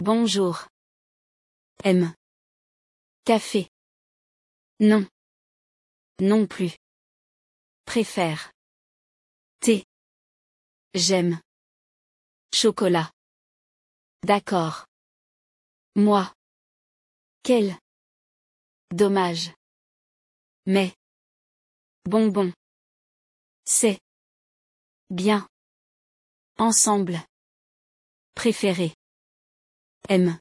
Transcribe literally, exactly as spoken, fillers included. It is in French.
Bonjour. M. Café. Non. Non plus. Préfère. Thé. J'aime. Chocolat. D'accord. Moi. Quel. Dommage. Mais. Bonbon. C'est. Bien. Ensemble. Préféré. M.